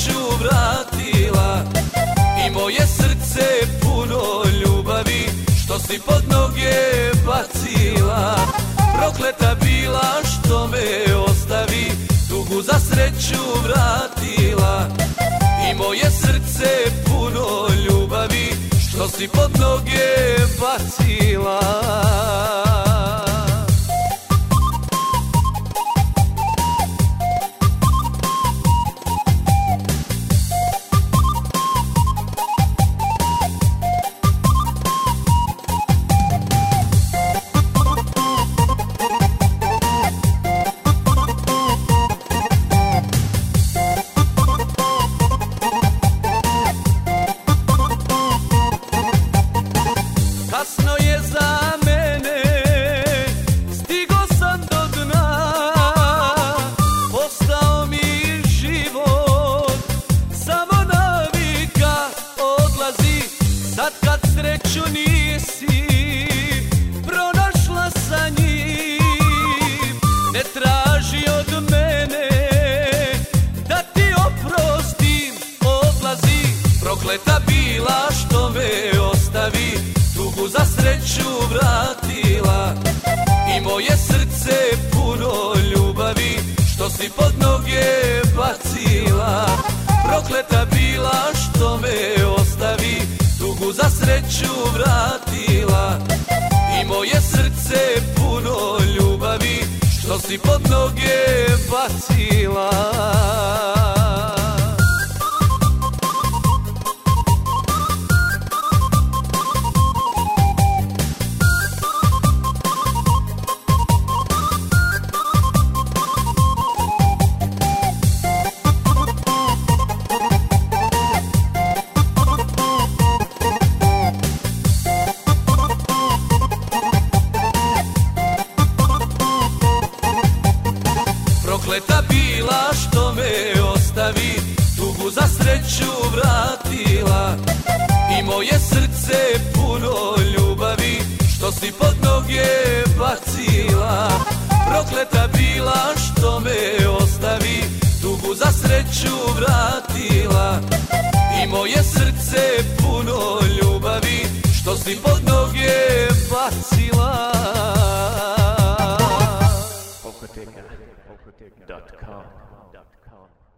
sreću vratila i moje srce puno ljubavi što si pod noge bacila. Prokleta bila što me ostavi, tugu za sreću vratila i moje srce puno ljubavi što si pod noge bacila. Kasno je za mene, stigo sam do dna, postao mi život samo navika odlazi. Sad kad sreću nisi pronašla sa njim, ne traži od mene da ti oprostim, odlazi. Prokleta bila što me ostavi, tugu za sreću vratila i moje srce puno ljubavi što si pod noge bacila. Prokleta bila što me ostavi, tugu za sreću vratila i moje srce puno ljubavi što si pod noge bacila. Prokleta bila što me ostavi, tugu za sreću vratila i moje srce puno ljubavi što si pod noge bacila. Prokleta bila što me ostavi, tugu za sreću vratila i moje srce puno ljubavi što si pod noge bacila. Pokoteka.com